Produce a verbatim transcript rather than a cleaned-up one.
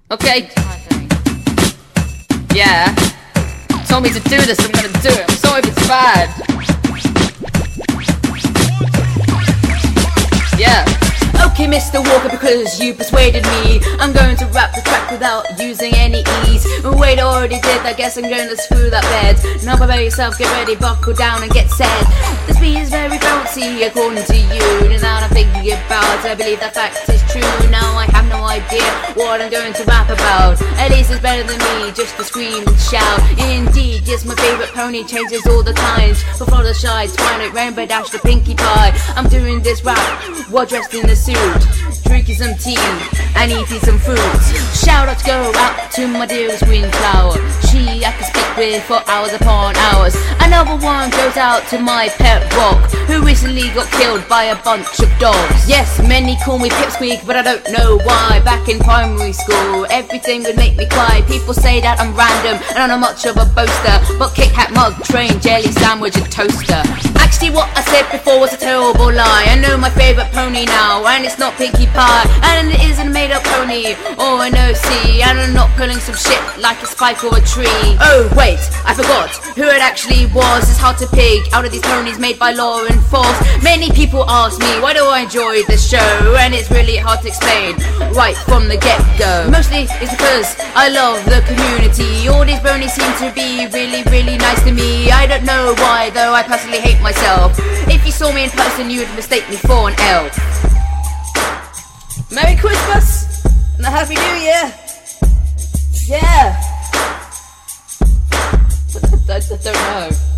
Okay. Yeah. Told me to do this, I'm gonna do it. I'm sorry if it's bad. Yeah. Okay, Mister Walker, because you persuaded me, I'm going to rap the track without using any ease. Wait, already did, I guess I'm going to screw that bed. Now prepare yourself, get ready, buckle down and get set. This beat is very bouncy according to you. Now I'm thinking about it, I believe that fact is true. Now I have no idea what I'm going to rap about. At least it's better than me, just to scream and shout. Indeed, yes, my favourite pony changes all the times. From Fluttershy, Twilight, Rainbow Dash to Pinkie Pie. I'm doing this rap while dressed in a suit, drinking some tea and eating some fruit. Shout out to go out to my dearest green flower. She I can speak with for hours upon hours. Another one goes out to my pet rock, who recently got killed by a bunch of dogs. Yes, many call me Pipsqueak, but I don't know why. Back in primary school, everything would make me cry. People say that I'm random and I'm not much of a boaster, but Kit Kat mug, train, jelly sandwich and toaster. Actually what I said before was a terrible lie. I know my favourite pony now, and it's not Pinkie Pie, and it isn't a made up pony or an O C, and I'm not pulling some shit like a spike or a tree. Oh wait, I forgot who it actually was. It's hard to pick out of these ponies made by Law and Force. Many people ask me why do I enjoy this show, and it's really hard to explain right from the get-go. Mostly it's because I love the community. All these ponies seem to be really really nice to me. I don't know why though, I personally hate myself. If you saw me in person you would mistake me for an elf. Merry Christmas and a Happy New Year. Yeah. I, I don't know.